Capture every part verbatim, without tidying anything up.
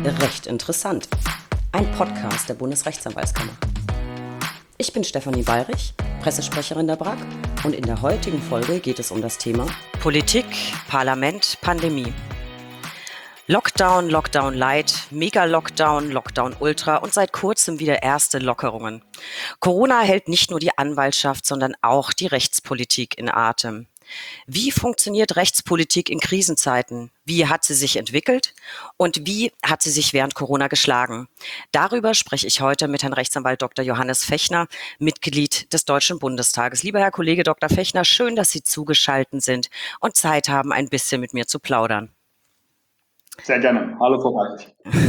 Recht interessant. Ein Podcast der Bundesrechtsanwaltskammer. Ich bin Stefanie Bayrich, Pressesprecherin der B R A K, und in der heutigen Folge geht es um das Thema Politik, Parlament, Pandemie. Lockdown, Lockdown Light, Mega-Lockdown, Lockdown Ultra und seit kurzem wieder erste Lockerungen. Corona hält nicht nur die Anwaltschaft, sondern auch die Rechtspolitik in Atem. Wie funktioniert Rechtspolitik in Krisenzeiten? Wie hat sie sich entwickelt? Und wie hat sie sich während Corona geschlagen? Darüber spreche ich heute mit Herrn Rechtsanwalt Doktor Johannes Fechner, Mitglied des Deutschen Bundestages. Lieber Herr Kollege Doktor Fechner, schön, dass Sie zugeschaltet sind und Zeit haben, ein bisschen mit mir zu plaudern. Sehr gerne. Hallo, Frau Bayrich.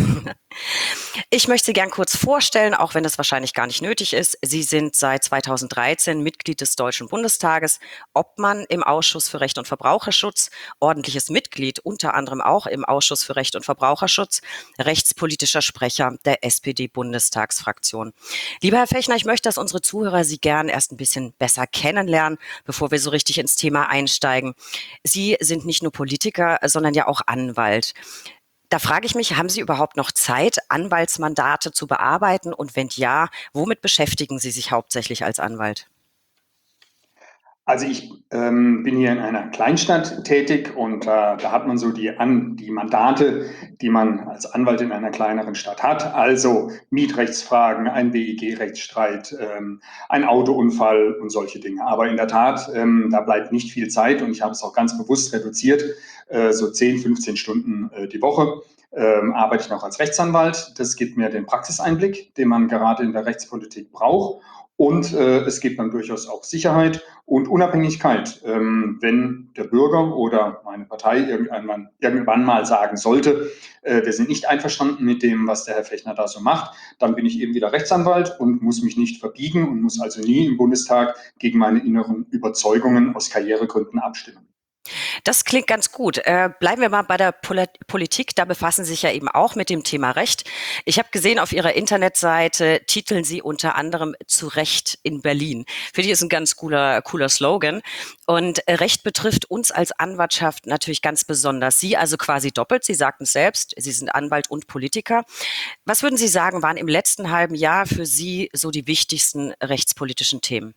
Ich möchte Sie gern kurz vorstellen, auch wenn es wahrscheinlich gar nicht nötig ist. Sie sind seit zweitausenddreizehn Mitglied des Deutschen Bundestages, Obmann im Ausschuss für Recht und Verbraucherschutz, ordentliches Mitglied unter anderem auch im Ausschuss für Recht und Verbraucherschutz, rechtspolitischer Sprecher der S P D-Bundestagsfraktion. Lieber Herr Fechner, ich möchte, dass unsere Zuhörer Sie gern erst ein bisschen besser kennenlernen, bevor wir so richtig ins Thema einsteigen. Sie sind nicht nur Politiker, sondern ja auch Anwalt. Da frage ich mich, haben Sie überhaupt noch Zeit, Anwaltsmandate zu bearbeiten? Und wenn ja, womit beschäftigen Sie sich hauptsächlich als Anwalt? Also ich ähm, bin hier in einer Kleinstadt tätig und äh, da hat man so die, An die Mandate, die man als Anwalt in einer kleineren Stadt hat. Also Mietrechtsfragen, ein W E G-Rechtsstreit, ähm, ein Autounfall und solche Dinge. Aber in der Tat, ähm, da bleibt nicht viel Zeit und ich habe es auch ganz bewusst reduziert, äh, so zehn, fünfzehn Stunden äh, die Woche. Ähm, arbeite ich noch als Rechtsanwalt. Das gibt mir den Praxiseinblick, den man gerade in der Rechtspolitik braucht. Und äh, es gibt dann durchaus auch Sicherheit und Unabhängigkeit. Ähm, wenn der Bürger oder meine Partei irgendwann, irgendwann mal sagen sollte, äh, wir sind nicht einverstanden mit dem, was der Herr Fechner da so macht, dann bin ich eben wieder Rechtsanwalt und muss mich nicht verbiegen und muss also nie im Bundestag gegen meine inneren Überzeugungen aus Karrieregründen abstimmen. Das klingt ganz gut. Äh, bleiben wir mal bei der Pol- Politik. Da befassen Sie sich ja eben auch mit dem Thema Recht. Ich habe gesehen, auf Ihrer Internetseite titeln Sie unter anderem "Zu Recht in Berlin". Finde ich, ist ein ganz cooler, cooler Slogan. Und äh, Recht betrifft uns als Anwaltschaft natürlich ganz besonders. Sie also quasi doppelt. Sie sagten es selbst, Sie sind Anwalt und Politiker. Was würden Sie sagen, waren im letzten halben Jahr für Sie so die wichtigsten rechtspolitischen Themen?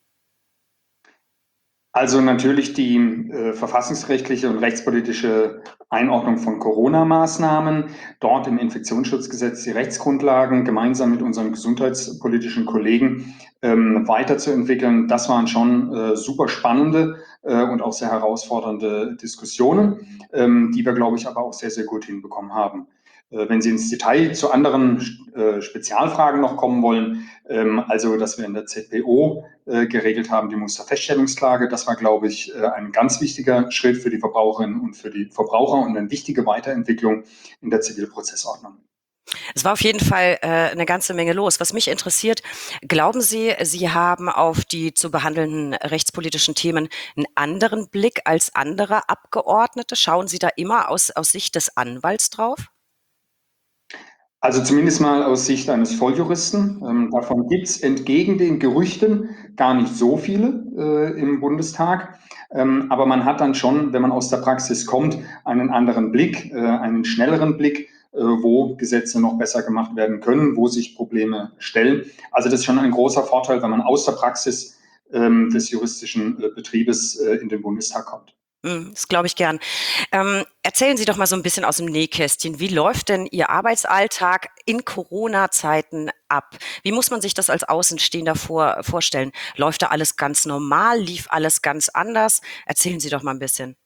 Also natürlich die äh, verfassungsrechtliche und rechtspolitische Einordnung von Corona-Maßnahmen, dort im Infektionsschutzgesetz die Rechtsgrundlagen gemeinsam mit unseren gesundheitspolitischen Kollegen ähm, weiterzuentwickeln. Das waren schon äh, super spannende äh, und auch sehr herausfordernde Diskussionen, ähm, die wir, glaube ich, aber auch sehr, sehr gut hinbekommen haben. Äh, wenn Sie ins Detail zu anderen äh, Spezialfragen noch kommen wollen, ähm, also dass wir in der Z P O äh, geregelt haben, die Musterfeststellungsklage, das war, glaube ich, äh, ein ganz wichtiger Schritt für die Verbraucherinnen und für die Verbraucher und eine wichtige Weiterentwicklung in der Zivilprozessordnung. Es war auf jeden Fall äh, eine ganze Menge los. Was mich interessiert, glauben Sie, Sie haben auf die zu behandelnden rechtspolitischen Themen einen anderen Blick als andere Abgeordnete? Schauen Sie da immer aus, aus Sicht des Anwalts drauf? Also zumindest mal aus Sicht eines Volljuristen. Ähm, davon gibt es entgegen den Gerüchten gar nicht so viele äh, im Bundestag. Ähm, aber man hat dann schon, wenn man aus der Praxis kommt, einen anderen Blick, äh, einen schnelleren Blick, äh, wo Gesetze noch besser gemacht werden können, wo sich Probleme stellen. Also das ist schon ein großer Vorteil, wenn man aus der Praxis ähm, des juristischen äh, Betriebes äh, in den Bundestag kommt. Hm, das glaube ich gern. Ähm, erzählen Sie doch mal so ein bisschen aus dem Nähkästchen. Wie läuft denn Ihr Arbeitsalltag in Corona-Zeiten ab? Wie muss man sich das als Außenstehender vor, vorstellen? Läuft da alles ganz normal? Lief alles ganz anders? Erzählen Sie doch mal ein bisschen.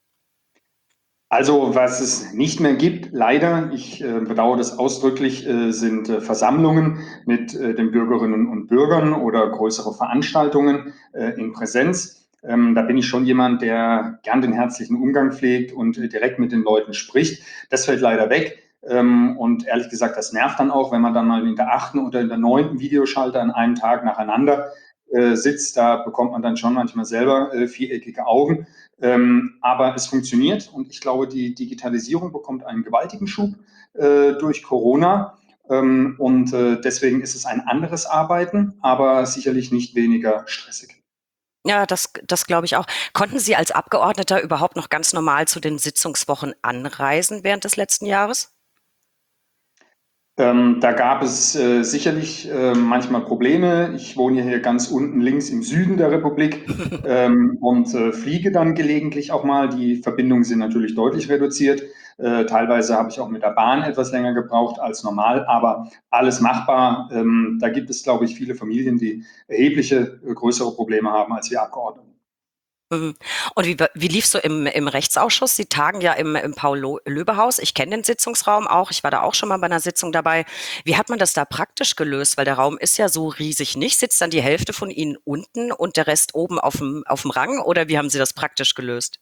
Also, was es nicht mehr gibt, leider, ich äh, bedauere das ausdrücklich, äh, sind äh, Versammlungen mit äh, den Bürgerinnen und Bürgern oder größere Veranstaltungen äh, in Präsenz. Ähm, da bin ich schon jemand, der gern den herzlichen Umgang pflegt und äh, direkt mit den Leuten spricht. Das fällt leider weg. Ähm, und ehrlich gesagt, das nervt dann auch, wenn man dann mal in der achten oder in der neunten Videoschalte an einem Tag nacheinander äh, sitzt. Da bekommt man dann schon manchmal selber äh, viereckige Augen. Ähm, aber es funktioniert und ich glaube, die Digitalisierung bekommt einen gewaltigen Schub äh, durch Corona. Ähm, und äh, deswegen ist es ein anderes Arbeiten, aber sicherlich nicht weniger stressig. Ja, das, das glaube ich auch. Konnten Sie als Abgeordneter überhaupt noch ganz normal zu den Sitzungswochen anreisen während des letzten Jahres? Ähm, da gab es äh, sicherlich äh, manchmal Probleme. Ich wohne hier ganz unten links im Süden der Republik ähm, und äh, fliege dann gelegentlich auch mal. Die Verbindungen sind natürlich deutlich reduziert. Äh, teilweise habe ich auch mit der Bahn etwas länger gebraucht als normal, aber alles machbar. Ähm, da gibt es, glaube ich, viele Familien, die erhebliche äh, größere Probleme haben als wir Abgeordneten. Mhm. Und wie, wie lief's so im, im Rechtsausschuss? Sie tagen ja im, im Paul-Löbe-Haus. Ich kenne den Sitzungsraum auch. Ich war da auch schon mal bei einer Sitzung dabei. Wie hat man das da praktisch gelöst? Weil der Raum ist ja so riesig nicht. Sitzt dann die Hälfte von Ihnen unten und der Rest oben auf dem, auf dem Rang? Oder wie haben Sie das praktisch gelöst?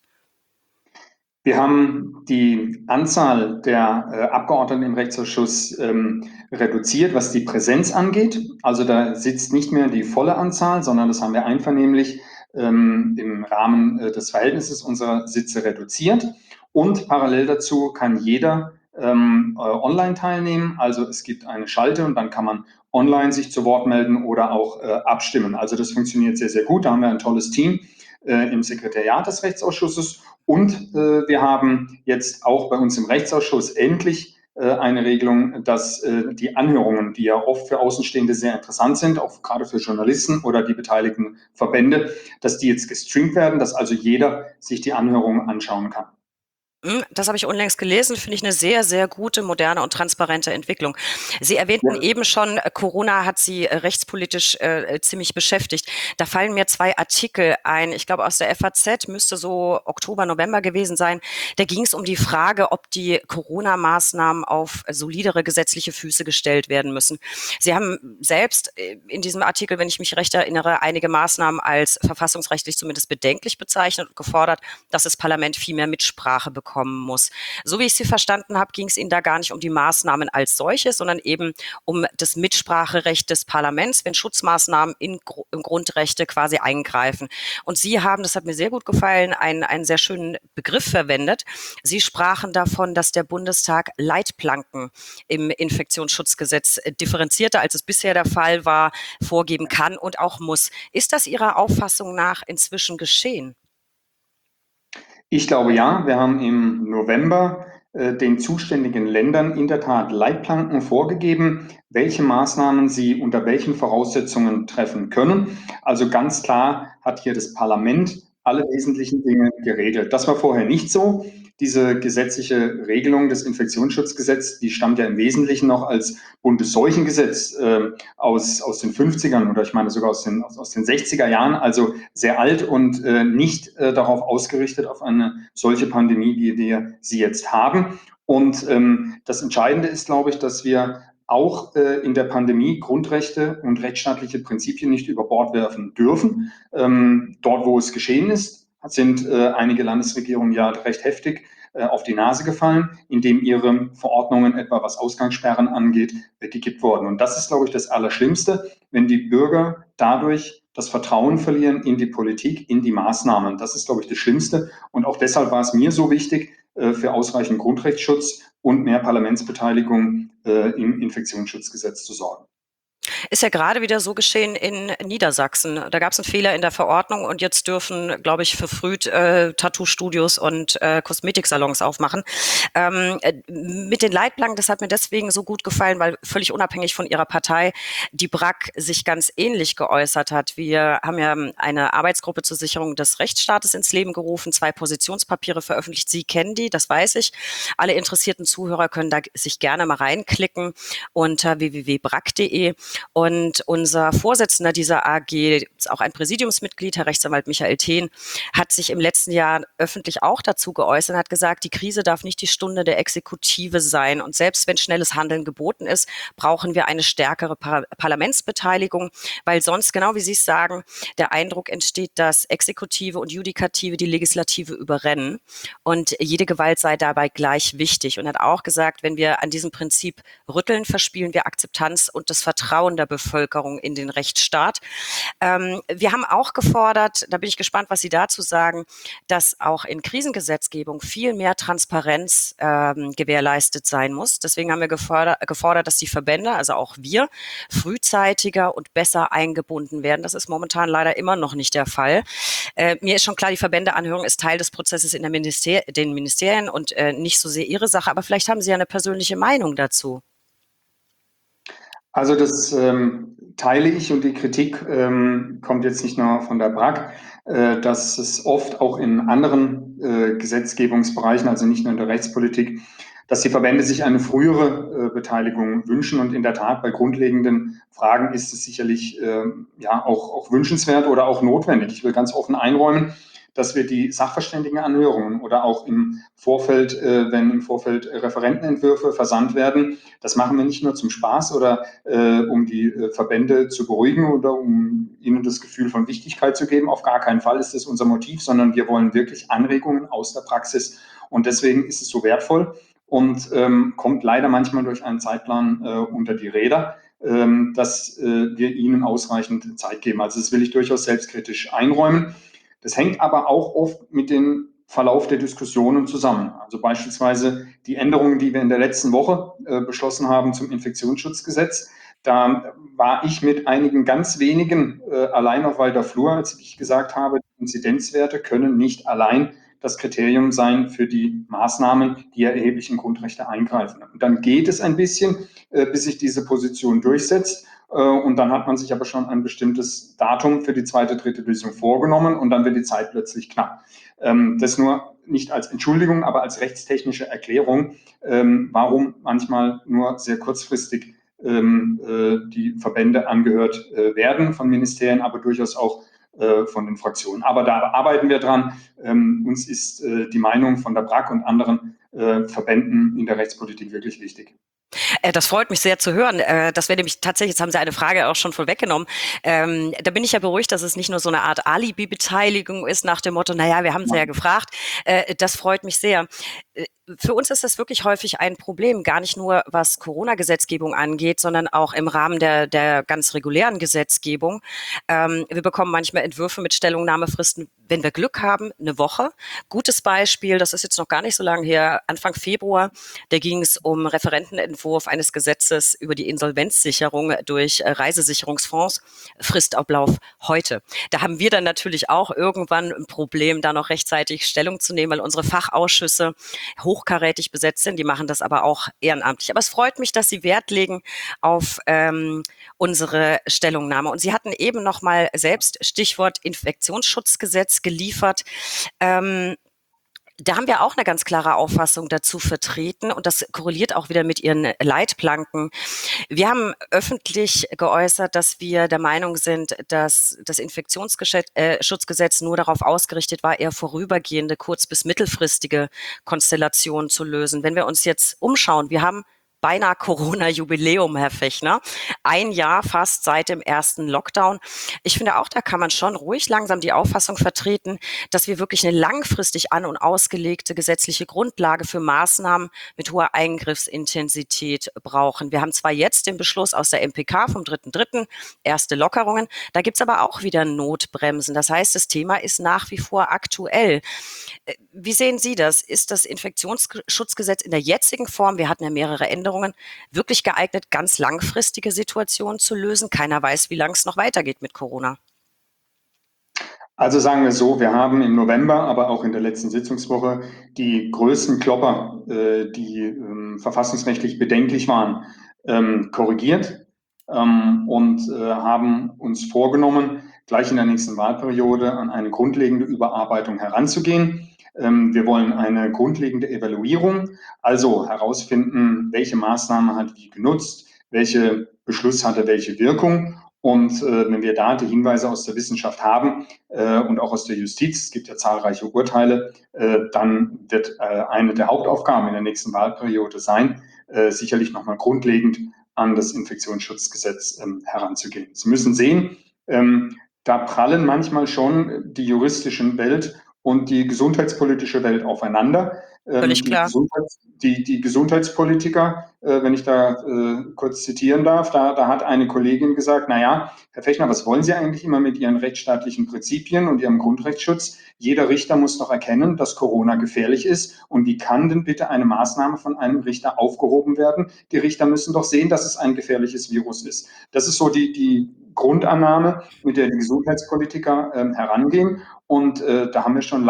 Wir haben die Anzahl der äh, Abgeordneten im Rechtsausschuss ähm, reduziert, was die Präsenz angeht. Also da sitzt nicht mehr die volle Anzahl, sondern das haben wir einvernehmlich ähm, im Rahmen äh, des Verhältnisses unserer Sitze reduziert. Und parallel dazu kann jeder ähm, äh, online teilnehmen. Also es gibt eine Schalte und dann kann man online sich zu Wort melden oder auch äh, abstimmen. Also das funktioniert sehr, sehr gut. Da haben wir ein tolles Team äh, im Sekretariat des Rechtsausschusses. Und äh, wir haben jetzt auch bei uns im Rechtsausschuss endlich äh, eine Regelung, dass äh, die Anhörungen, die ja oft für Außenstehende sehr interessant sind, auch gerade für Journalisten oder die beteiligten Verbände, dass die jetzt gestreamt werden, dass also jeder sich die Anhörungen anschauen kann. Hm, das habe ich unlängst gelesen, finde ich eine sehr, sehr gute, moderne und transparente Entwicklung. Sie Ja. erwähnten eben schon, äh, Corona hat Sie äh, rechtspolitisch äh, ziemlich beschäftigt. Da fallen mir zwei Artikel ein. Ich glaube, aus der F A Z müsste so Oktober, November gewesen sein. Da ging es um die Frage, ob die Corona-Maßnahmen auf solidere gesetzliche Füße gestellt werden müssen. Sie haben selbst äh, in diesem Artikel, wenn ich mich recht erinnere, einige Maßnahmen als verfassungsrechtlich zumindest bedenklich bezeichnet und gefordert, dass das Parlament viel mehr Mitsprache bekommt muss. So wie ich Sie verstanden habe, ging es Ihnen da gar nicht um die Maßnahmen als solches, sondern eben um das Mitspracherecht des Parlaments, wenn Schutzmaßnahmen in, in Grundrechte quasi eingreifen. Und Sie haben, das hat mir sehr gut gefallen, einen, einen sehr schönen Begriff verwendet. Sie sprachen davon, dass der Bundestag Leitplanken im Infektionsschutzgesetz differenzierter, als es bisher der Fall war, vorgeben kann und auch muss. Ist das Ihrer Auffassung nach inzwischen geschehen? Ich glaube ja, wir haben im November äh, den zuständigen Ländern in der Tat Leitplanken vorgegeben, welche Maßnahmen sie unter welchen Voraussetzungen treffen können. Also ganz klar hat hier das Parlament alle wesentlichen Dinge geregelt. Das war vorher nicht so. Diese gesetzliche Regelung des Infektionsschutzgesetzes, die stammt ja im Wesentlichen noch als Bundesseuchengesetz äh, aus, aus den fünfzigern oder ich meine sogar aus den, aus, aus den sechziger Jahren, also sehr alt und äh, nicht äh, darauf ausgerichtet auf eine solche Pandemie, wie wir sie jetzt haben. Und ähm, das Entscheidende ist, glaube ich, dass wir auch äh, in der Pandemie Grundrechte und rechtsstaatliche Prinzipien nicht über Bord werfen dürfen. Ähm, dort, wo es geschehen ist, sind äh, einige Landesregierungen ja recht heftig äh, auf die Nase gefallen, indem ihre Verordnungen, etwa was Ausgangssperren angeht, weggekippt wurden. Und das ist, glaube ich, das Allerschlimmste, wenn die Bürger dadurch das Vertrauen verlieren in die Politik, in die Maßnahmen. Das ist, glaube ich, das Schlimmste. Und auch deshalb war es mir so wichtig, äh, für ausreichend Grundrechtsschutz und mehr Parlamentsbeteiligung äh, im Infektionsschutzgesetz zu sorgen. Ist ja gerade wieder so geschehen in Niedersachsen. Da gab es einen Fehler in der Verordnung und jetzt dürfen, glaube ich, verfrüht äh, Tattoo-Studios und äh, Kosmetiksalons aufmachen. Ähm, äh, mit den Leitplanken, das hat mir deswegen so gut gefallen, weil völlig unabhängig von ihrer Partei die B R A K sich ganz ähnlich geäußert hat. Wir haben ja eine Arbeitsgruppe zur Sicherung des Rechtsstaates ins Leben gerufen, zwei Positionspapiere veröffentlicht. Sie kennen die, das weiß ich. Alle interessierten Zuhörer können da sich gerne mal reinklicken unter w w w punkt b r a k punkt d e. Und unser Vorsitzender dieser A G, ist auch ein Präsidiumsmitglied, Herr Rechtsanwalt Michael Thehn, hat sich im letzten Jahr öffentlich auch dazu geäußert und hat gesagt, die Krise darf nicht die Stunde der Exekutive sein. Und selbst wenn schnelles Handeln geboten ist, brauchen wir eine stärkere Par- Parlamentsbeteiligung, weil sonst, genau wie Sie es sagen, der Eindruck entsteht, dass Exekutive und Judikative die Legislative überrennen und jede Gewalt sei dabei gleich wichtig. Und hat auch gesagt, wenn wir an diesem Prinzip rütteln, verspielen wir Akzeptanz und das Vertrauen der Bevölkerung in den Rechtsstaat. Ähm, wir haben auch gefordert, da bin ich gespannt, was Sie dazu sagen, dass auch in Krisengesetzgebung viel mehr Transparenz ähm, gewährleistet sein muss. Deswegen haben wir gefordert, gefordert, dass die Verbände, also auch wir, frühzeitiger und besser eingebunden werden. Das ist momentan leider immer noch nicht der Fall. Äh, mir ist schon klar, die Verbändeanhörung ist Teil des Prozesses in der Minister- den Ministerien und äh, nicht so sehr Ihre Sache, aber vielleicht haben Sie ja eine persönliche Meinung dazu. Also das ähm, teile ich, und die Kritik ähm, kommt jetzt nicht nur von der B R A G, äh, dass es oft auch in anderen äh, Gesetzgebungsbereichen, also nicht nur in der Rechtspolitik, dass die Verbände sich eine frühere äh, Beteiligung wünschen. Und in der Tat, bei grundlegenden Fragen ist es sicherlich äh, ja auch, auch wünschenswert oder auch notwendig. Ich will ganz offen einräumen, dass wir die Sachverständigenanhörungen oder auch im Vorfeld, äh, wenn im Vorfeld Referentenentwürfe versandt werden, das machen wir nicht nur zum Spaß oder äh, um die äh, Verbände zu beruhigen oder um ihnen das Gefühl von Wichtigkeit zu geben. Auf gar keinen Fall ist das unser Motiv, sondern wir wollen wirklich Anregungen aus der Praxis. Und deswegen ist es so wertvoll und ähm, kommt leider manchmal durch einen Zeitplan äh, unter die Räder, ähm, dass äh, wir ihnen ausreichend Zeit geben. Also das will ich durchaus selbstkritisch einräumen. Das hängt aber auch oft mit dem Verlauf der Diskussionen zusammen. Also beispielsweise die Änderungen, die wir in der letzten Woche äh, beschlossen haben zum Infektionsschutzgesetz. Da war ich mit einigen ganz wenigen äh, allein auf weiter Flur, als ich gesagt habe, Inzidenzwerte können nicht allein das Kriterium sein für die Maßnahmen, die ja erheblich in Grundrechte eingreifen. Und dann geht es ein bisschen, äh, bis sich diese Position durchsetzt. Und dann hat man sich aber schon ein bestimmtes Datum für die zweite, dritte Lesung vorgenommen und dann wird die Zeit plötzlich knapp. Das nur nicht als Entschuldigung, aber als rechtstechnische Erklärung, warum manchmal nur sehr kurzfristig die Verbände angehört werden von Ministerien, aber durchaus auch von den Fraktionen. Aber da arbeiten wir dran. Uns ist die Meinung von der B R A G und anderen Verbänden in der Rechtspolitik wirklich wichtig. Das freut mich sehr zu hören. Das wäre nämlich tatsächlich, jetzt haben Sie eine Frage auch schon vorweggenommen. Ähm, da bin ich ja beruhigt, dass es nicht nur so eine Art Alibi-Beteiligung ist nach dem Motto, naja, wir haben Sie ja gefragt. Äh, das freut mich sehr. Für uns ist das wirklich häufig ein Problem, gar nicht nur was Corona-Gesetzgebung angeht, sondern auch im Rahmen der, der ganz regulären Gesetzgebung. Ähm, wir bekommen manchmal Entwürfe mit Stellungnahmefristen, wenn wir Glück haben, eine Woche. Gutes Beispiel, das ist jetzt noch gar nicht so lange her, Anfang Februar, da ging es um Referentenentwurf eines Gesetzes über die Insolvenzsicherung durch Reisesicherungsfonds, Fristablauf heute. Da haben wir dann natürlich auch irgendwann ein Problem, da noch rechtzeitig Stellung zu nehmen, weil unsere Fachausschüsse hochkarätig besetzt sind. Die machen das aber auch ehrenamtlich. Aber es freut mich, dass Sie Wert legen auf ähm, unsere Stellungnahme. Und Sie hatten eben noch mal selbst Stichwort Infektionsschutzgesetz geliefert. Ähm, Da haben wir auch eine ganz klare Auffassung dazu vertreten und das korreliert auch wieder mit Ihren Leitplanken. Wir haben öffentlich geäußert, dass wir der Meinung sind, dass das Infektionsschutzgesetz nur darauf ausgerichtet war, eher vorübergehende, kurz- bis mittelfristige Konstellationen zu lösen. Wenn wir uns jetzt umschauen, wir haben beinahe Corona-Jubiläum, Herr Fechner. Ein Jahr fast seit dem ersten Lockdown. Ich finde auch, da kann man schon ruhig langsam die Auffassung vertreten, dass wir wirklich eine langfristig an- und ausgelegte gesetzliche Grundlage für Maßnahmen mit hoher Eingriffsintensität brauchen. Wir haben zwar jetzt den Beschluss aus der M P K vom dritten dritten erste Lockerungen, da gibt's aber auch wieder Notbremsen. Das heißt, das Thema ist nach wie vor aktuell. Wie sehen Sie das? Ist das Infektionsschutzgesetz in der jetzigen Form, wir hatten ja mehrere Änderungen, wirklich geeignet, ganz langfristige Situationen zu lösen? Keiner weiß, wie lange es noch weitergeht mit Corona. Also sagen wir so, wir haben im November, aber auch in der letzten Sitzungswoche die größten Klopper, äh, die ähm, verfassungsrechtlich bedenklich waren, ähm, korrigiert ähm, und äh, haben uns vorgenommen, gleich in der nächsten Wahlperiode an eine grundlegende Überarbeitung heranzugehen. Ähm, wir wollen eine grundlegende Evaluierung, also herausfinden, welche Maßnahme hat wie genutzt, welche Beschluss hatte welche Wirkung. Und äh, wenn wir da die Hinweise aus der Wissenschaft haben äh, und auch aus der Justiz, es gibt ja zahlreiche Urteile, äh, dann wird äh, eine der Hauptaufgaben in der nächsten Wahlperiode sein, äh, sicherlich nochmal grundlegend an das Infektionsschutzgesetz ähm, heranzugehen. Sie müssen sehen, ähm, da prallen manchmal schon die juristische Welt und die gesundheitspolitische Welt aufeinander. Ähm, Völlig die, klar. Gesundheits-, die, die Gesundheitspolitiker, äh, wenn ich da äh, kurz zitieren darf, da, da hat eine Kollegin gesagt, naja, Herr Fechner, was wollen Sie eigentlich immer mit Ihren rechtsstaatlichen Prinzipien und Ihrem Grundrechtsschutz? Jeder Richter muss doch erkennen, dass Corona gefährlich ist. Und wie kann denn bitte eine Maßnahme von einem Richter aufgehoben werden? Die Richter müssen doch sehen, dass es ein gefährliches Virus ist. Das ist so die, die Grundannahme, mit der die Gesundheitspolitiker äh, herangehen. Und äh, da haben wir schon lange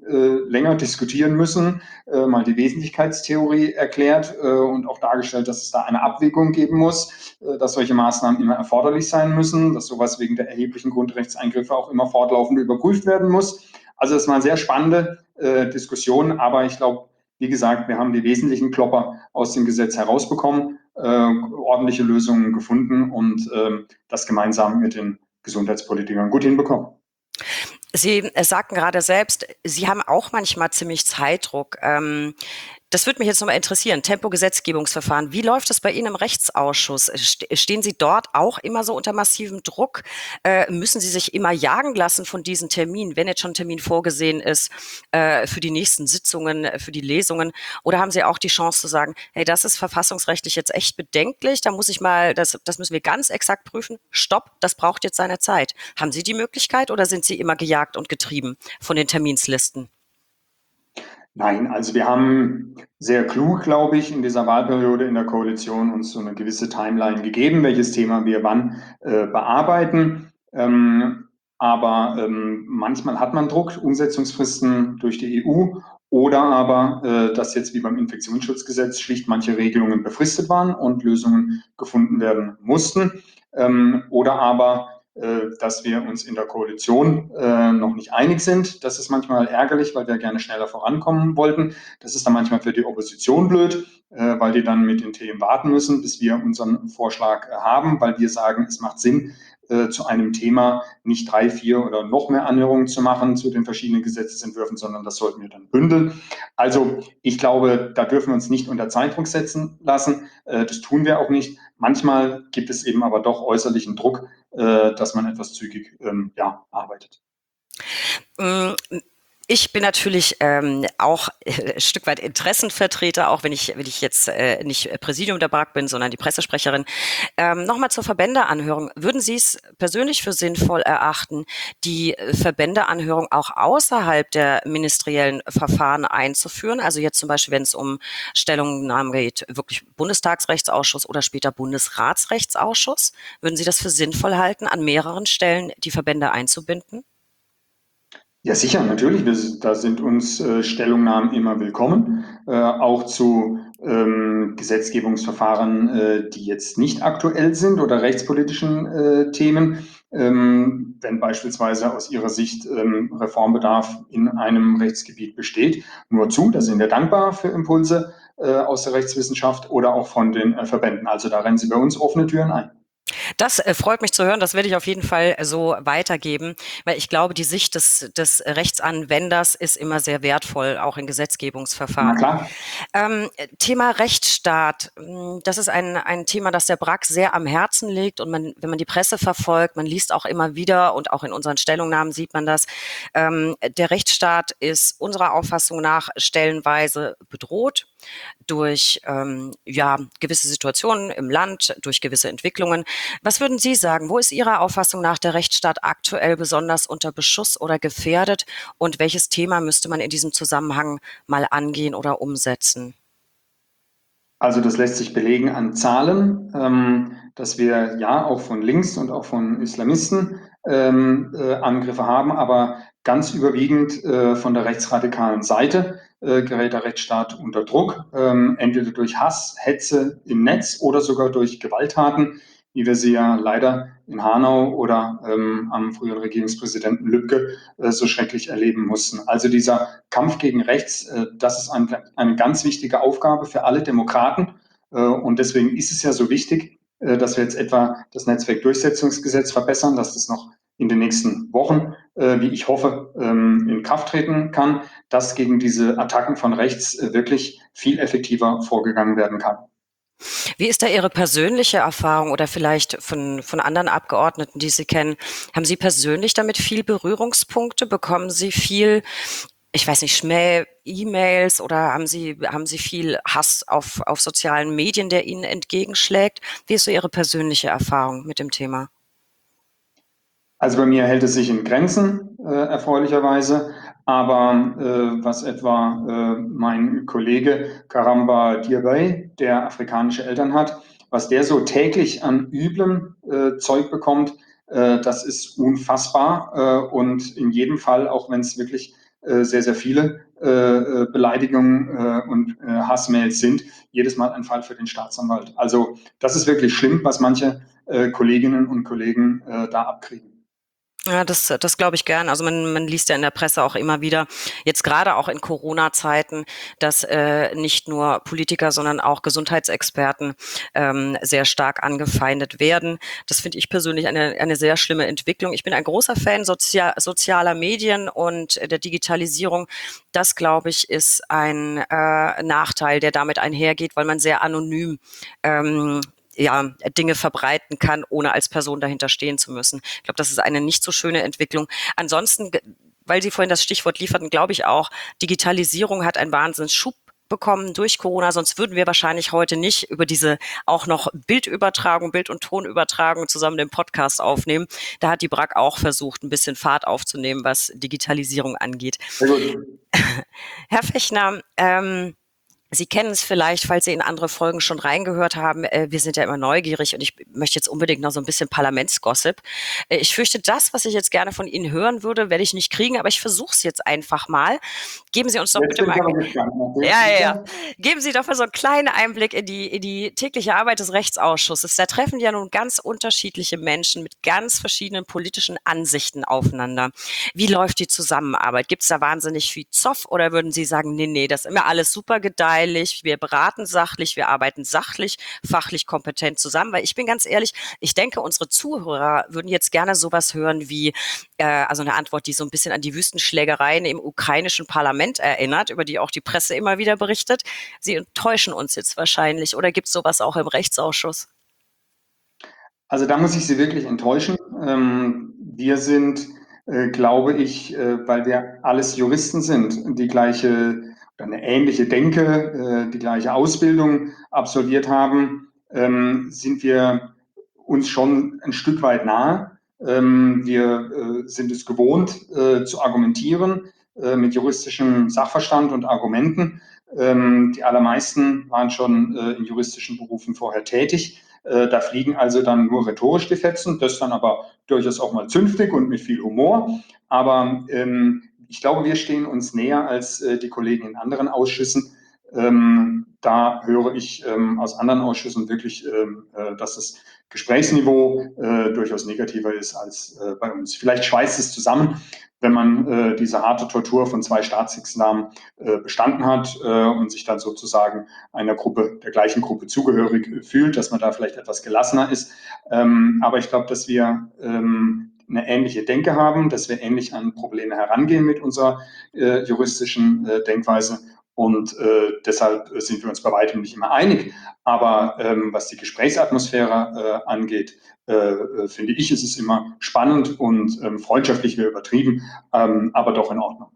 äh, länger diskutieren müssen, äh, mal die Wesentlichkeitstheorie erklärt äh, und auch dargestellt, dass es da eine Abwägung geben muss, äh, dass solche Maßnahmen immer erforderlich sein müssen, dass sowas wegen der erheblichen Grundrechtseingriffe auch immer fortlaufend überprüft werden muss. Also es war eine sehr spannende äh, Diskussion, aber ich glaube, wie gesagt, wir haben die wesentlichen Klopper aus dem Gesetz herausbekommen, äh, ordentliche Lösungen gefunden und äh, das gemeinsam mit den Gesundheitspolitikern gut hinbekommen. Sie sagten gerade selbst, Sie haben auch manchmal ziemlich Zeitdruck. Ähm, das würde mich jetzt nochmal interessieren. Tempogesetzgebungsverfahren. Wie läuft es bei Ihnen im Rechtsausschuss? Stehen Sie dort auch immer so unter massivem Druck? Äh, müssen Sie sich immer jagen lassen von diesen Terminen, wenn jetzt schon ein Termin vorgesehen ist äh, für die nächsten Sitzungen, für die Lesungen? Oder haben Sie auch die Chance zu sagen, hey, das ist verfassungsrechtlich jetzt echt bedenklich, da muss ich mal, das, das müssen wir ganz exakt prüfen. Stopp, das braucht jetzt seine Zeit. Haben Sie die Möglichkeit oder sind Sie immer gejagt und getrieben von den Terminslisten? Nein, also wir haben sehr klug, glaube ich, in dieser Wahlperiode in der Koalition uns so eine gewisse Timeline gegeben, welches Thema wir wann äh, bearbeiten. Ähm, aber ähm, manchmal hat man Druck, Umsetzungsfristen durch die E U oder aber, äh, dass jetzt wie beim Infektionsschutzgesetz schlicht manche Regelungen befristet waren und Lösungen gefunden werden mussten. Ähm, oder aber äh, dass wir uns in der Koalition äh, noch nicht einig sind. Das ist manchmal ärgerlich, weil wir gerne schneller vorankommen wollten. Das ist dann manchmal für die Opposition blöd, äh, weil die dann mit den Themen warten müssen, bis wir unseren Vorschlag äh, haben, weil wir sagen, es macht Sinn, äh, zu einem Thema nicht drei, vier oder noch mehr Anhörungen zu machen zu den verschiedenen Gesetzesentwürfen, sondern das sollten wir dann bündeln. Also ich glaube, da dürfen wir uns nicht unter Zeitdruck setzen lassen. Äh, das tun wir auch nicht. Manchmal gibt es eben aber doch äußerlichen Druck, äh, dass man etwas zügig ähm, ja, arbeitet. Ich bin natürlich ähm, auch äh, ein Stück weit Interessenvertreter, auch wenn ich, wenn ich jetzt äh, nicht Präsidium der B R A G bin, sondern die Pressesprecherin. Ähm, Nochmal zur Verbändeanhörung. Würden Sie es persönlich für sinnvoll erachten, die Verbändeanhörung auch außerhalb der ministeriellen Verfahren einzuführen? Also jetzt zum Beispiel, wenn es um Stellungnahmen geht, wirklich Bundestagsrechtsausschuss oder später Bundesratsrechtsausschuss. Würden Sie das für sinnvoll halten, an mehreren Stellen die Verbände einzubinden? Ja, sicher, natürlich. Wir, da sind uns äh, Stellungnahmen immer willkommen, äh, auch zu ähm, Gesetzgebungsverfahren, äh, die jetzt nicht aktuell sind oder rechtspolitischen äh, Themen. Ähm, wenn beispielsweise aus Ihrer Sicht ähm, Reformbedarf in einem Rechtsgebiet besteht, nur zu. Da sind wir dankbar für Impulse äh, aus der Rechtswissenschaft oder auch von den äh, Verbänden. Also da rennen Sie bei uns offene Türen ein. Das äh, freut mich zu hören. Das werde ich auf jeden Fall so weitergeben, weil ich glaube, die Sicht des, des Rechtsanwenders ist immer sehr wertvoll, auch in Na Gesetzgebungsverfahren. klar. Ähm, Thema Rechtsstaat. Das ist ein, ein Thema, das der B R A G sehr am Herzen liegt. Und man, wenn man die Presse verfolgt, man liest auch immer wieder und auch in unseren Stellungnahmen sieht man das. Ähm, der Rechtsstaat ist unserer Auffassung nach stellenweise bedroht durch ähm, ja, gewisse Situationen im Land, durch gewisse Entwicklungen. Was würden Sie sagen? Wo ist Ihrer Auffassung nach der Rechtsstaat aktuell besonders unter Beschuss oder gefährdet? Und welches Thema müsste man in diesem Zusammenhang mal angehen oder umsetzen? Also das lässt sich belegen an Zahlen, ähm, dass wir ja auch von links und auch von Islamisten ähm, äh, Angriffe haben, aber ganz überwiegend äh, von der rechtsradikalen Seite äh, gerät der Rechtsstaat unter Druck, ähm, entweder durch Hass, Hetze im Netz oder sogar durch Gewalttaten, wie wir sie ja leider in Hanau oder ähm, am früheren Regierungspräsidenten Lübcke äh, so schrecklich erleben mussten. Also dieser Kampf gegen rechts, äh, das ist ein, eine ganz wichtige Aufgabe für alle Demokraten. Äh, und deswegen ist es ja so wichtig, äh, dass wir jetzt etwa das Netzwerkdurchsetzungsgesetz verbessern, dass das noch in den nächsten Wochen, äh, wie ich hoffe, ähm, in Kraft treten kann, dass gegen diese Attacken von rechts äh, wirklich viel effektiver vorgegangen werden kann. Wie ist da Ihre persönliche Erfahrung oder vielleicht von, von anderen Abgeordneten, die Sie kennen? Haben Sie persönlich damit viel Berührungspunkte? Bekommen Sie viel, ich weiß nicht, Schmäh, E-Mails oder haben Sie, haben Sie viel Hass auf, auf sozialen Medien, der Ihnen entgegenschlägt? Wie ist so Ihre persönliche Erfahrung mit dem Thema? Also bei mir hält es sich in Grenzen, äh, erfreulicherweise. Aber äh, was etwa äh, mein Kollege Karamba Diabaye, der afrikanische Eltern hat, was der so täglich an üblem äh, Zeug bekommt, äh, das ist unfassbar. Äh, und in jedem Fall, auch wenn es wirklich äh, sehr, sehr viele äh, Beleidigungen äh, und äh, Hassmails sind, jedes Mal ein Fall für den Staatsanwalt. Also das ist wirklich schlimm, was manche äh, Kolleginnen und Kollegen äh, da abkriegen. Ja, das, das glaube ich gern. Also man, man liest ja in der Presse auch immer wieder, jetzt gerade auch in Corona-Zeiten, dass äh, nicht nur Politiker, sondern auch Gesundheitsexperten ähm, sehr stark angefeindet werden. Das finde ich persönlich eine, eine sehr schlimme Entwicklung. Ich bin ein großer Fan sozial, sozialer Medien und der Digitalisierung. Das, glaube ich, ist ein äh, Nachteil, der damit einhergeht, weil man sehr anonym ähm, ja, Dinge verbreiten kann, ohne als Person dahinter stehen zu müssen. Ich glaube, das ist eine nicht so schöne Entwicklung. Ansonsten, weil Sie vorhin das Stichwort lieferten, glaube ich auch, Digitalisierung hat einen Wahnsinnsschub bekommen durch Corona, sonst würden wir wahrscheinlich heute nicht über diese auch noch Bildübertragung, Bild- und Tonübertragung zusammen den Podcast aufnehmen. Da hat die B R A K auch versucht, ein bisschen Fahrt aufzunehmen, was Digitalisierung angeht. Sehr gut. Herr Fechner, ähm, Sie kennen es vielleicht, falls Sie in andere Folgen schon reingehört haben. Äh, wir sind ja immer neugierig und ich möchte jetzt unbedingt noch so ein bisschen Parlamentsgossip. Äh, ich fürchte, das, was ich jetzt gerne von Ihnen hören würde, werde ich nicht kriegen, aber ich versuche es jetzt einfach mal. Geben Sie uns doch Jetzt bitte bin ich mal, aber gespannt. ja, ja, ja. Geben Sie doch mal so einen kleinen Einblick in die, in die tägliche Arbeit des Rechtsausschusses. Da treffen ja nun ganz unterschiedliche Menschen mit ganz verschiedenen politischen Ansichten aufeinander. Wie läuft die Zusammenarbeit? Gibt es da wahnsinnig viel Zoff oder würden Sie sagen, nee, nee, das ist immer alles super gedeihlich, wir beraten sachlich, wir arbeiten sachlich, fachlich kompetent zusammen? Weil ich bin ganz ehrlich, ich denke, unsere Zuhörer würden jetzt gerne sowas hören wie, äh, also eine Antwort, die so ein bisschen an die Wüstenschlägereien im ukrainischen Parlament erinnert, über die auch die Presse immer wieder berichtet. Sie enttäuschen uns jetzt wahrscheinlich. Oder gibt es sowas auch im Rechtsausschuss? Also da muss ich Sie wirklich enttäuschen. Ähm, wir sind, äh, glaube ich, äh, weil wir alles Juristen sind, die gleiche oder eine ähnliche Denke, äh, die gleiche Ausbildung absolviert haben, ähm, sind wir uns schon ein Stück weit nahe. Ähm, wir äh, sind es gewohnt, äh, zu argumentieren äh, mit juristischem Sachverstand und Argumenten. Ähm, die allermeisten waren schon äh, in juristischen Berufen vorher tätig. Äh, da fliegen also dann nur rhetorisch die Fetzen, das dann aber durchaus auch mal zünftig und mit viel Humor. Aber ähm, ich glaube, wir stehen uns näher als äh, die Kollegen in anderen Ausschüssen. Ähm, da höre ich ähm, aus anderen Ausschüssen wirklich, ähm, äh, dass das Gesprächsniveau äh, durchaus negativer ist als äh, bei uns. Vielleicht schweißt es zusammen, wenn man äh, diese harte Tortur von zwei Staatsexamen äh, bestanden hat äh, und sich dann sozusagen einer Gruppe, der gleichen Gruppe zugehörig fühlt, dass man da vielleicht etwas gelassener ist. Ähm, aber ich glaube, dass wir ähm, eine ähnliche Denke haben, dass wir ähnlich an Probleme herangehen mit unserer äh, juristischen äh, Denkweise. Und äh, deshalb sind wir uns bei weitem nicht immer einig. Aber ähm, was die Gesprächsatmosphäre äh, angeht, äh, finde ich, ist es immer spannend und ähm, freundschaftlich wäre übertrieben, ähm, aber doch in Ordnung.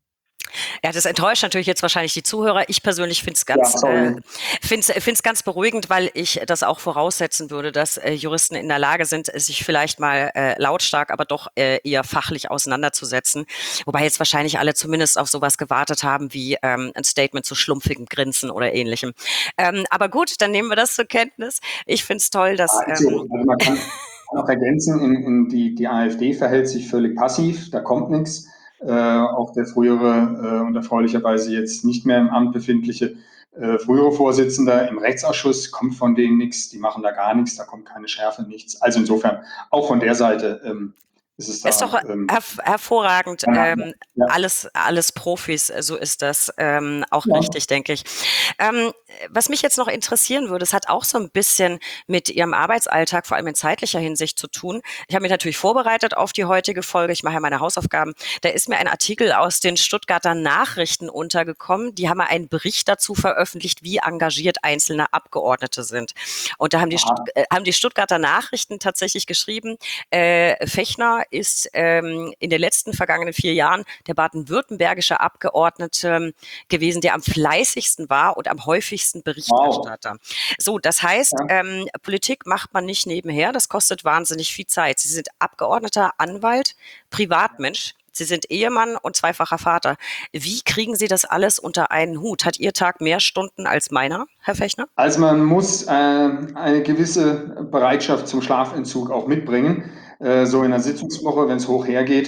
Ja, das enttäuscht natürlich jetzt wahrscheinlich die Zuhörer. Ich persönlich finde es Ja, ganz, äh, sorry. find's, find's ganz beruhigend, weil ich das auch voraussetzen würde, dass äh, Juristen in der Lage sind, sich vielleicht mal äh, lautstark, aber doch äh, eher fachlich auseinanderzusetzen. Wobei jetzt wahrscheinlich alle zumindest auf sowas gewartet haben wie ähm, ein Statement zu schlumpfigem Grinsen oder ähnlichem. Ähm, aber gut, dann nehmen wir das zur Kenntnis. Ich finde es toll, dass... Also, Ähm, also man kann auch ergänzen, in, in die, die AfD verhält sich völlig passiv, da kommt nichts. Äh, auch der frühere äh, und erfreulicherweise jetzt nicht mehr im Amt befindliche äh, frühere Vorsitzender im Rechtsausschuss kommt von denen nichts, die machen da gar nichts, da kommt keine Schärfe, nichts. Also insofern, auch von der Seite ähm, ist es Ist doch da. Ähm, herv hervorragend. Ähm, ja, alles, alles Profis, so ist das ähm, auch ja. richtig, denke ich. Ähm, was mich jetzt noch interessieren würde, es hat auch so ein bisschen mit Ihrem Arbeitsalltag, vor allem in zeitlicher Hinsicht zu tun. Ich habe mich natürlich vorbereitet auf die heutige Folge. Ich mache ja meine Hausaufgaben. Da ist mir ein Artikel aus den Stuttgarter Nachrichten untergekommen. Die haben mal einen Bericht dazu veröffentlicht, wie engagiert einzelne Abgeordnete sind. Und da haben die, Stutt äh, haben die Stuttgarter Nachrichten tatsächlich geschrieben, äh, Fechner ist ähm, in den letzten vergangenen vier Jahren der baden-württembergische Abgeordnete gewesen, der am fleißigsten war und am häufigsten Berichterstatter. Wow. So, das heißt, Ja. ähm, Politik macht man nicht nebenher, das kostet wahnsinnig viel Zeit. Sie sind Abgeordneter, Anwalt, Privatmensch. Sie sind Ehemann und zweifacher Vater. Wie kriegen Sie das alles unter einen Hut? Hat Ihr Tag mehr Stunden als meiner, Herr Fechner? Also man muss äh, eine gewisse Bereitschaft zum Schlafentzug auch mitbringen. Äh, so in einer Sitzungswoche, wenn es hoch hergeht,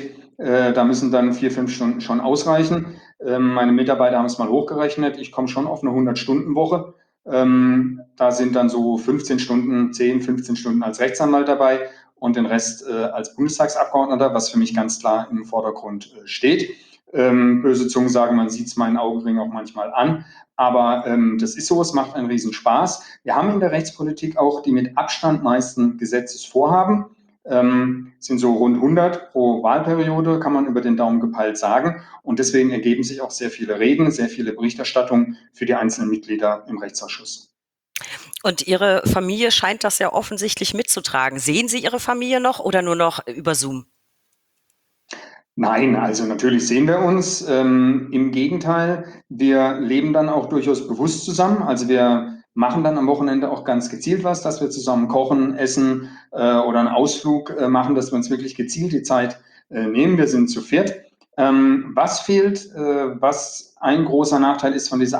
Äh, da müssen dann vier, fünf Stunden schon ausreichen. Ähm, meine Mitarbeiter haben es mal hochgerechnet. Ich komme schon auf eine hundert-Stunden-Woche. Ähm, da sind dann so fünfzehn Stunden, zehn, fünfzehn Stunden als Rechtsanwalt dabei und den Rest äh, als Bundestagsabgeordneter, was für mich ganz klar im Vordergrund äh, steht. Ähm, böse Zungen sagen, man sieht es meinen Augenring auch manchmal an. Aber ähm, das ist so, es macht einen Riesenspaß. Wir haben in der Rechtspolitik auch die mit Abstand meisten Gesetzesvorhaben. Ähm, sind so rund hundert pro Wahlperiode, kann man über den Daumen gepeilt sagen. Und deswegen ergeben sich auch sehr viele Reden, sehr viele Berichterstattungen für die einzelnen Mitglieder im Rechtsausschuss. Und Ihre Familie scheint das ja offensichtlich mitzutragen. Sehen Sie Ihre Familie noch oder nur noch über Zoom? Nein, also natürlich sehen wir uns. Ähm, im Gegenteil, wir leben dann auch durchaus bewusst zusammen. Also wir machen dann am Wochenende auch ganz gezielt was, dass wir zusammen kochen, essen äh, oder einen Ausflug äh, machen, dass wir uns wirklich gezielt die Zeit äh, nehmen. Wir sind zu viert. Ähm, was fehlt, äh, was ein großer Nachteil ist von dieser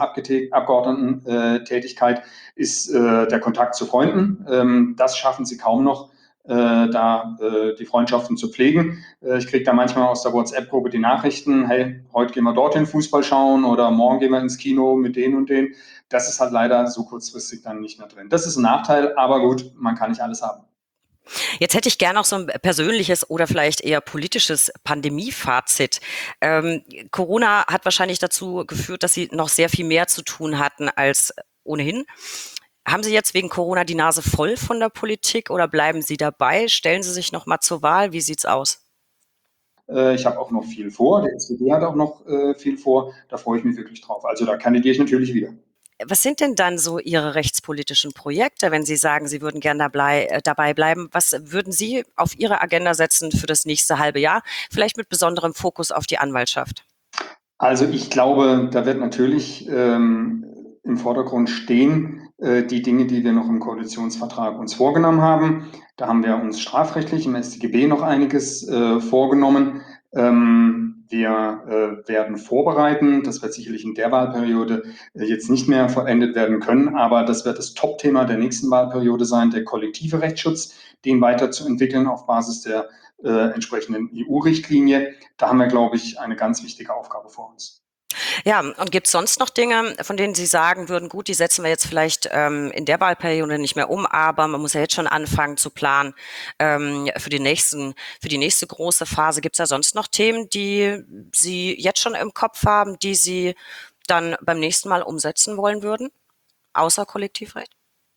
Abgeordnetentätigkeit, ist äh, der Kontakt zu Freunden. Ähm, das schaffen sie kaum noch, äh, da äh, die Freundschaften zu pflegen. Äh, ich kriege da manchmal aus der WhatsApp-Gruppe die Nachrichten, hey, heute gehen wir dorthin Fußball schauen oder morgen gehen wir ins Kino mit den und den. Das ist halt leider so kurzfristig dann nicht mehr drin. Das ist ein Nachteil, aber gut, man kann nicht alles haben. Jetzt hätte ich gerne noch so ein persönliches oder vielleicht eher politisches Pandemie-Fazit. Ähm, Corona hat wahrscheinlich dazu geführt, dass Sie noch sehr viel mehr zu tun hatten als ohnehin. Haben Sie jetzt wegen Corona die Nase voll von der Politik oder bleiben Sie dabei? Stellen Sie sich noch mal zur Wahl? Wie sieht's aus? Äh, ich habe auch noch viel vor. Der S P D hat auch noch äh, viel vor. Da freue ich mich wirklich drauf. Also da kandidiere ich natürlich wieder. Was sind denn dann so Ihre rechtspolitischen Projekte, wenn Sie sagen, Sie würden gerne dabei, äh, dabei bleiben? Was würden Sie auf Ihre Agenda setzen für das nächste halbe Jahr? Vielleicht mit besonderem Fokus auf die Anwaltschaft. Also ich glaube, da wird natürlich ähm, im Vordergrund stehen, äh, die Dinge, die wir noch im Koalitionsvertrag uns vorgenommen haben. Da haben wir uns strafrechtlich im S t G B noch einiges äh, vorgenommen. Ähm, wir äh, werden vorbereiten. Das wird sicherlich in der Wahlperiode äh, jetzt nicht mehr vollendet werden können, aber das wird das Top-Thema der nächsten Wahlperiode sein, der kollektive Rechtsschutz, den weiterzuentwickeln auf Basis der äh, entsprechenden E U-Richtlinie. Da haben wir, glaube ich, eine ganz wichtige Aufgabe vor uns. Ja, und gibt es sonst noch Dinge, von denen Sie sagen würden, gut, die setzen wir jetzt vielleicht ähm, in der Wahlperiode nicht mehr um, aber man muss ja jetzt schon anfangen zu planen ähm, für die nächsten, für die nächste große Phase. Gibt es da sonst noch Themen, die Sie jetzt schon im Kopf haben, die Sie dann beim nächsten Mal umsetzen wollen würden, außer Kollektivrecht?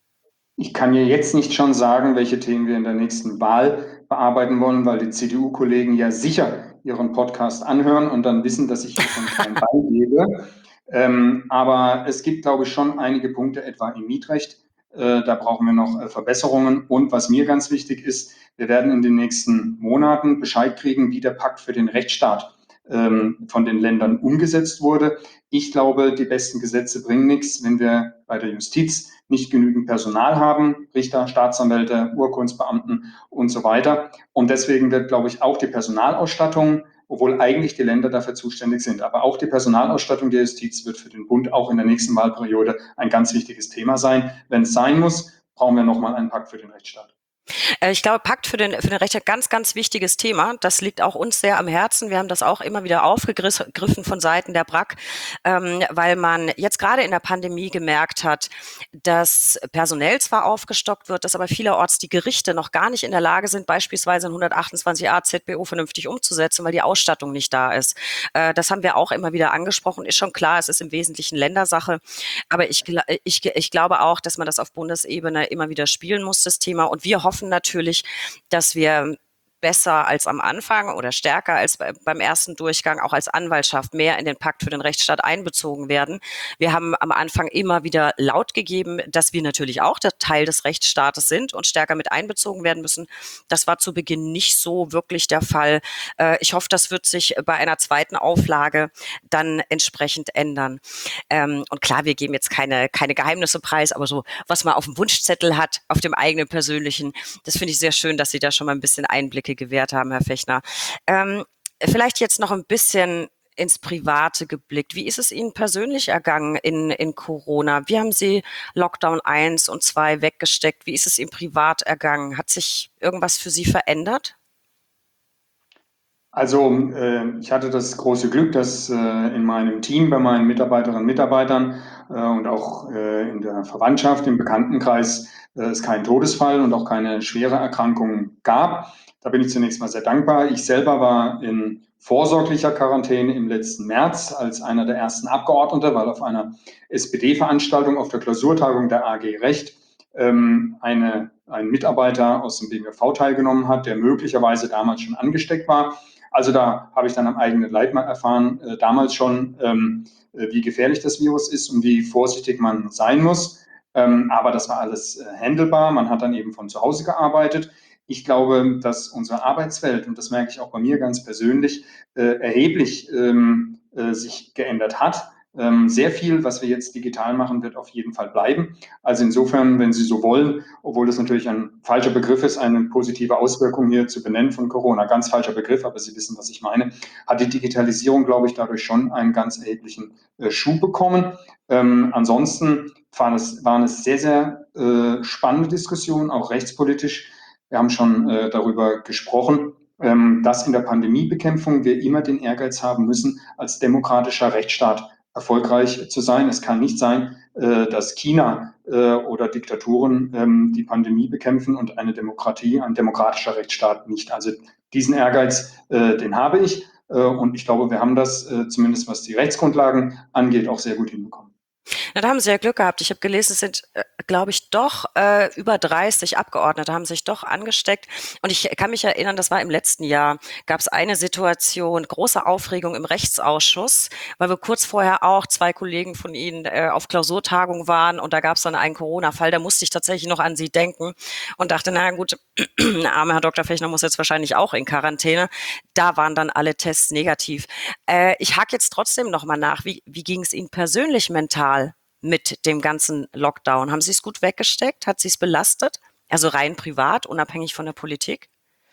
Ich kann dir jetzt nicht schon sagen, welche Themen wir in der nächsten Wahl bearbeiten wollen, weil die C D U-Kollegen ja sicher ihren Podcast anhören und dann wissen, dass ich hier schon klein beigebe. Ähm, aber es gibt, glaube ich, schon einige Punkte, etwa im Mietrecht. Äh, da brauchen wir noch äh, Verbesserungen. Und was mir ganz wichtig ist, wir werden in den nächsten Monaten Bescheid kriegen, wie der Pakt für den Rechtsstaat ähm, von den Ländern umgesetzt wurde. Ich glaube, die besten Gesetze bringen nichts, wenn wir bei der Justiz nicht genügend Personal haben, Richter, Staatsanwälte, Urkundsbeamten und so weiter. Und deswegen wird, glaube ich, auch die Personalausstattung, obwohl eigentlich die Länder dafür zuständig sind, aber auch die Personalausstattung der Justiz wird für den Bund auch in der nächsten Wahlperiode ein ganz wichtiges Thema sein. Wenn es sein muss, brauchen wir nochmal einen Pakt für den Rechtsstaat. Äh, ich glaube, Pakt für den, für den Recht, ganz, ganz wichtiges Thema. Das liegt auch uns sehr am Herzen. Wir haben das auch immer wieder aufgegriffen von Seiten der B R A K, ähm, weil man jetzt gerade in der Pandemie gemerkt hat, dass personell zwar aufgestockt wird, dass aber vielerorts die Gerichte noch gar nicht in der Lage sind, beispielsweise ein hundertachtundzwanzig a Z B O vernünftig umzusetzen, weil die Ausstattung nicht da ist. Äh, das haben wir auch immer wieder angesprochen. Ist schon klar, es ist im Wesentlichen Ländersache. Aber ich, ich, ich glaube auch, dass man das auf Bundesebene immer wieder spielen muss, das Thema. Und wir hoffen natürlich, dass wir besser als am Anfang oder stärker als beim ersten Durchgang auch als Anwaltschaft mehr in den Pakt für den Rechtsstaat einbezogen werden. Wir haben am Anfang immer wieder laut gegeben, dass wir natürlich auch der Teil des Rechtsstaates sind und stärker mit einbezogen werden müssen. Das war zu Beginn nicht so wirklich der Fall. Ich hoffe, das wird sich bei einer zweiten Auflage dann entsprechend ändern. Und klar, wir geben jetzt keine, keine Geheimnisse preis, aber so, was man auf dem Wunschzettel hat, auf dem eigenen persönlichen, das finde ich sehr schön, dass Sie da schon mal ein bisschen Einblicke gewährt haben, Herr Fechner. Ähm, vielleicht jetzt noch ein bisschen ins Private geblickt. Wie ist es Ihnen persönlich ergangen in, in Corona? Wie haben Sie Lockdown eins und zwei weggesteckt? Wie ist es Ihnen privat ergangen? Hat sich irgendwas für Sie verändert? Also äh, ich hatte das große Glück, dass äh, in meinem Team, bei meinen Mitarbeiterinnen und Mitarbeitern äh, und auch äh, in der Verwandtschaft, im Bekanntenkreis äh, es keinen Todesfall und auch keine schwere Erkrankung gab. Da bin ich zunächst mal sehr dankbar. Ich selber war in vorsorglicher Quarantäne im letzten März als einer der ersten Abgeordneten, weil auf einer S P D-Veranstaltung auf der Klausurtagung der A G Recht ähm, eine, ein Mitarbeiter aus dem B M V teilgenommen hat, der möglicherweise damals schon angesteckt war. Also da habe ich dann am eigenen Leib mal erfahren, äh, damals schon, ähm, äh, wie gefährlich das Virus ist und wie vorsichtig man sein muss. Ähm, aber das war alles äh, handelbar. Man hat dann eben von zu Hause gearbeitet. Ich glaube, dass unsere Arbeitswelt, und das merke ich auch bei mir ganz persönlich, äh, erheblich ähm, äh, sich geändert hat. Ähm, sehr viel, was wir jetzt digital machen, wird auf jeden Fall bleiben. Also insofern, wenn Sie so wollen, obwohl das natürlich ein falscher Begriff ist, eine positive Auswirkung hier zu benennen von Corona, ganz falscher Begriff, aber Sie wissen, was ich meine, hat die Digitalisierung, glaube ich, dadurch schon einen ganz erheblichen äh, Schub bekommen. Ähm, ansonsten waren es, waren es sehr, sehr äh, spannende Diskussionen, auch rechtspolitisch. Wir haben schon äh, darüber gesprochen, ähm, dass in der Pandemiebekämpfung wir immer den Ehrgeiz haben müssen, als demokratischer Rechtsstaat erfolgreich zu sein. Es kann nicht sein, äh, dass China äh, oder Diktaturen ähm, die Pandemie bekämpfen und eine Demokratie, ein demokratischer Rechtsstaat nicht. Also diesen Ehrgeiz, äh, den habe ich. Äh, und ich glaube, wir haben das, äh, zumindest was die Rechtsgrundlagen angeht, auch sehr gut hinbekommen. Na, da haben Sie ja Glück gehabt. Ich habe gelesen, es sind, äh, glaube ich, doch äh, über dreißig Abgeordnete haben sich doch angesteckt. Und ich kann mich erinnern, das war im letzten Jahr, gab es eine Situation, große Aufregung im Rechtsausschuss, weil wir kurz vorher auch zwei Kollegen von Ihnen äh, auf Klausurtagung waren und da gab es dann einen Corona-Fall. Da musste ich tatsächlich noch an Sie denken und dachte, na gut, armer Herr Doktor Fechner muss jetzt wahrscheinlich auch in Quarantäne. Da waren dann alle Tests negativ. Äh, ich hake jetzt trotzdem noch mal nach. Wie, wie ging es Ihnen persönlich mental mit dem ganzen Lockdown? Haben Sie es gut weggesteckt? Hat Sie es belastet? Also rein privat, unabhängig von der Politik?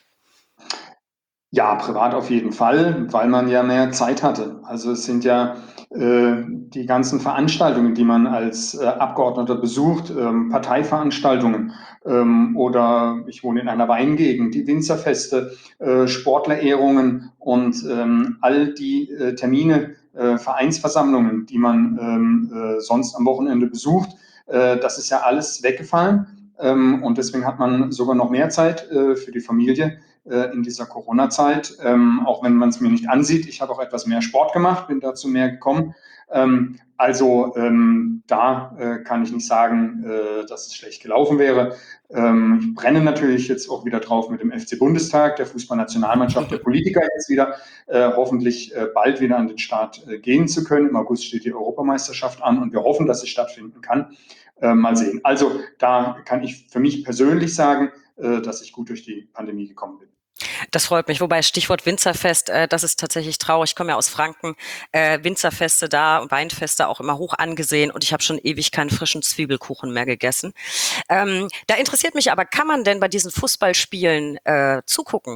Ja, privat auf jeden Fall, weil man ja mehr Zeit hatte. Also es sind ja äh, die ganzen Veranstaltungen, die man als äh, Abgeordneter besucht, ähm, Parteiveranstaltungen ähm, oder ich wohne in einer Weingegend, die Winzerfeste, äh, Sportlerehrungen und ähm, all die äh, Termine, äh, Vereinsversammlungen, die man ähm, äh, sonst am Wochenende besucht, äh, das ist ja alles weggefallen. Ähm, und deswegen hat man sogar noch mehr Zeit äh, für die Familie äh, in dieser Corona-Zeit, ähm, auch wenn man es mir nicht ansieht. Ich habe auch etwas mehr Sport gemacht, bin dazu mehr gekommen. Ähm, also ähm, da äh, kann ich nicht sagen, äh, dass es schlecht gelaufen wäre. Ähm, ich brenne natürlich jetzt auch wieder drauf mit dem F C Bundestag, der Fußballnationalmannschaft, der Politiker jetzt wieder, äh, hoffentlich äh, bald wieder an den Start äh, gehen zu können. Im August steht die Europameisterschaft an und wir hoffen, dass sie stattfinden kann. Äh, mal sehen. Also da kann ich für mich persönlich sagen, äh, dass ich gut durch die Pandemie gekommen bin. Das freut mich. Wobei Stichwort Winzerfest, äh, das ist tatsächlich traurig. Ich komme ja aus Franken. Äh, Winzerfeste da und Weinfeste auch immer hoch angesehen und ich habe schon ewig keinen frischen Zwiebelkuchen mehr gegessen. Ähm, da interessiert mich aber, kann man denn bei diesen Fußballspielen äh, zugucken?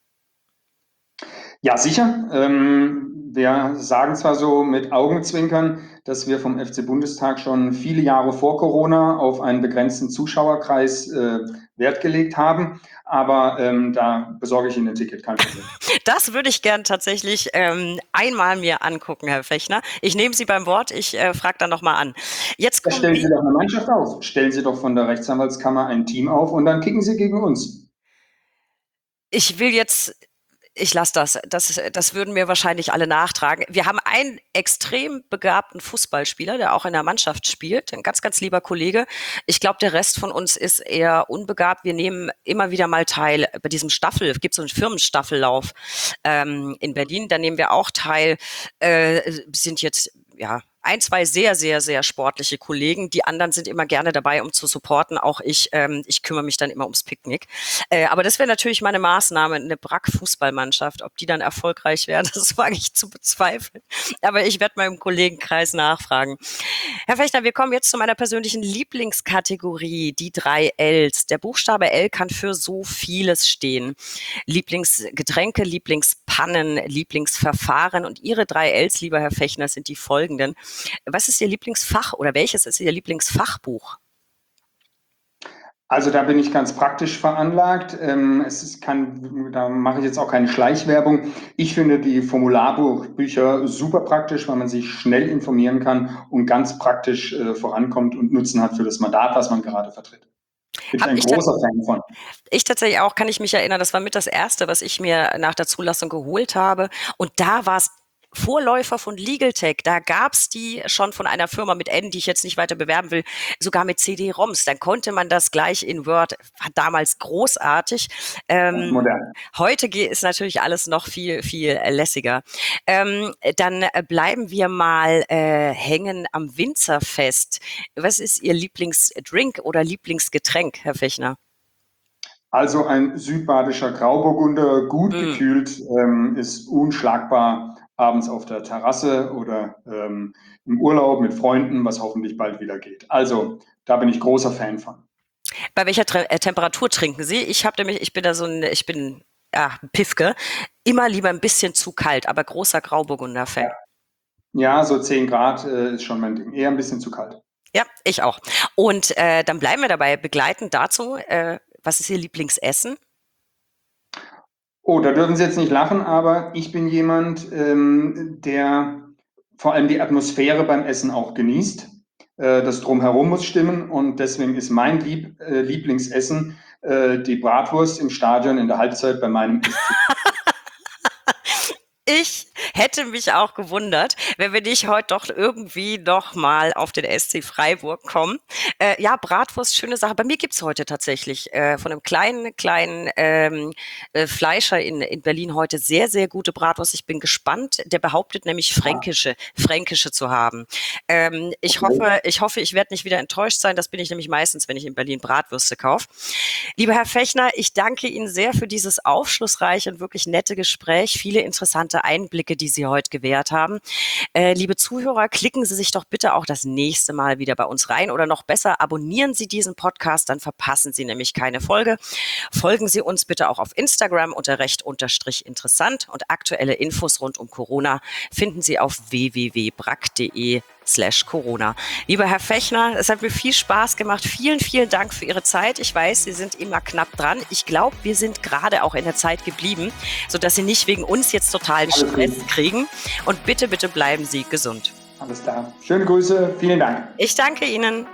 Ja, sicher. Ähm, wir sagen zwar so mit Augenzwinkern, dass wir vom F C Bundestag schon viele Jahre vor Corona auf einen begrenzten Zuschauerkreis äh, Wert gelegt haben, aber ähm, da besorge ich Ihnen ein Ticket, kein Problem. Das würde ich gern tatsächlich ähm, einmal mir angucken, Herr Fechner. Ich nehme Sie beim Wort, ich äh, frage dann nochmal an. Jetzt Ja, kommen stellen wir. Sie doch eine Mannschaft auf. Stellen Sie doch von der Rechtsanwaltskammer ein Team auf und dann kicken Sie gegen uns. Ich will jetzt, ich lasse das. das. Das würden mir wahrscheinlich alle nachtragen. Wir haben einen extrem begabten Fußballspieler, der auch in der Mannschaft spielt. Ein ganz, ganz lieber Kollege. Ich glaube, der Rest von uns ist eher unbegabt. Wir nehmen immer wieder mal teil bei diesem Staffel. Es gibt so einen Firmenstaffellauf ähm, in Berlin. Da nehmen wir auch teil. Äh, sind jetzt, ja, ein, zwei sehr, sehr, sehr sportliche Kollegen. Die anderen sind immer gerne dabei, um zu supporten. Auch ich, ähm, ich kümmere mich dann immer ums Picknick. Äh, aber das wäre natürlich meine Maßnahme, eine Brack-Fußballmannschaft. Ob die dann erfolgreich wäre, das wage ich zu bezweifeln. Aber ich werde mal im Kollegenkreis nachfragen. Herr Fechner, wir kommen jetzt zu meiner persönlichen Lieblingskategorie, die drei Ls. Der Buchstabe L kann für so vieles stehen. Lieblingsgetränke, Lieblingspannen, Lieblingsverfahren. Und Ihre drei Ls, lieber Herr Fechner, sind die folgenden. Was ist Ihr Lieblingsfach oder welches ist Ihr Lieblingsfachbuch? Also da bin ich ganz praktisch veranlagt. Ähm, es ist kann, da mache ich jetzt auch keine Schleichwerbung. Ich finde die Formularbücher super praktisch, weil man sich schnell informieren kann und ganz praktisch äh, vorankommt und Nutzen hat für das Mandat, was man gerade vertritt. Bin ich Hab ein ich, ta großer Fan von. ich tatsächlich auch, kann ich mich erinnern, das war mit das Erste, was ich mir nach der Zulassung geholt habe. Und da war es Vorläufer von LegalTech, da gab's die schon von einer Firma mit N, die ich jetzt nicht weiter bewerben will, sogar mit C D-ROMs. Dann konnte man das gleich in Word, war damals großartig. Ähm, Modern. heute ge- ist natürlich alles noch viel, viel äh, lässiger. Ähm, dann äh, bleiben wir mal äh, hängen am Winzerfest. Was ist Ihr Lieblingsdrink oder Lieblingsgetränk, Herr Fechner? Also ein südbadischer Grauburgunder, gut Mm. gekühlt, ähm, ist unschlagbar abends auf der Terrasse oder ähm, im Urlaub mit Freunden, was hoffentlich bald wieder geht. Also da bin ich großer Fan von. Bei welcher Tre äh, Temperatur trinken Sie? Ich habe nämlich, ich bin da so ein, ich bin ja, Pifke, immer lieber ein bisschen zu kalt, aber großer Grauburgunder-Fan. Ja, so zehn Grad äh, ist schon mein Ding. Eher ein bisschen zu kalt. Ja, ich auch. Und äh, dann bleiben wir dabei, begleitend dazu, äh, was ist Ihr Lieblingsessen? Oh, da dürfen Sie jetzt nicht lachen, aber ich bin jemand, ähm, der vor allem die Atmosphäre beim Essen auch genießt. Äh, das Drumherum muss stimmen und deswegen ist mein Lieb, äh, Lieblingsessen äh, die Bratwurst im Stadion in der Halbzeit bei meinem S C. Ich hätte mich auch gewundert, wenn wir nicht heute doch irgendwie noch mal auf den S C Freiburg kommen. Äh, ja, Bratwurst, schöne Sache. Bei mir gibt's heute tatsächlich äh, von einem kleinen, kleinen ähm, äh, Fleischer in, in Berlin heute sehr, sehr gute Bratwurst. Ich bin gespannt. Der behauptet nämlich fränkische, fränkische zu haben. Ähm, ich Okay. hoffe, ich hoffe, ich werde nicht wieder enttäuscht sein. Das bin ich nämlich meistens, wenn ich in Berlin Bratwürste kaufe. Lieber Herr Fechner, ich danke Ihnen sehr für dieses aufschlussreiche und wirklich nette Gespräch. Viele interessante Einblicke, die Sie heute gewährt haben. Äh, liebe Zuhörer, klicken Sie sich doch bitte auch das nächste Mal wieder bei uns rein oder noch besser, abonnieren Sie diesen Podcast, dann verpassen Sie nämlich keine Folge. Folgen Sie uns bitte auch auf Instagram unter recht unterstrich interessant und aktuelle Infos rund um Corona finden Sie auf w w w punkt brack punkt de slash Corona. Lieber Herr Fechner, es hat mir viel Spaß gemacht. Vielen, vielen Dank für Ihre Zeit. Ich weiß, Sie sind immer knapp dran. Ich glaube, wir sind gerade auch in der Zeit geblieben, sodass Sie nicht wegen uns jetzt totalen Alles Stress gut. kriegen. Und bitte, bitte bleiben Sie gesund. Alles klar. Schöne Grüße. Vielen Dank. Ich danke Ihnen.